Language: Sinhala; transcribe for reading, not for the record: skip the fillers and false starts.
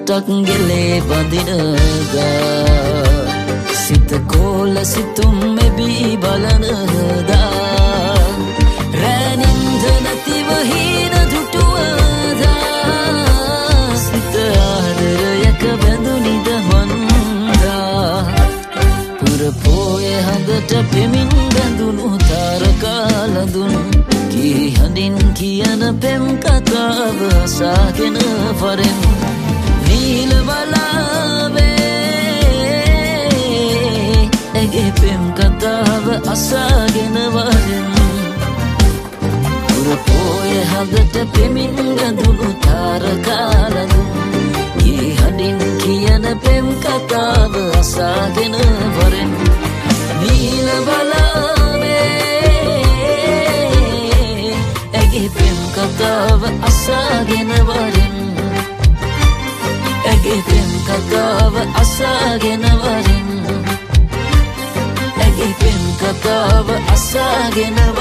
රටක් ගෙලේ බඳිනදා සිත කෝල සිතුම් මෙබී බලනදා රැනින්ද නැතිව හීන දුටුවදා සිත ආදරයක බැඳුනිද මන්දා පුරපෝය හඳට පෙමින් බැඳුණු තාරකාලඳුන් කී හඬින් කියන පෙම් කතාව අසාගෙන වරෙන් නීල බලාවේ ඇගේ පෙම් කතාව අසාගෙන වරෙන් පුරපෝය හඳට පෙමින් බැඳුණු තාරකාලඳුන් කී හඬින් කියන පෙම් කතාව අසාගෙන වරෙන් නීල බලාවේ ඇගේ පෙම් කතාව අසාගෙන වරෙන් ඇගේ පෙම් කතාව අසාගෙන වරෙන් ඇගේ පෙම් කතාව අසාගෙන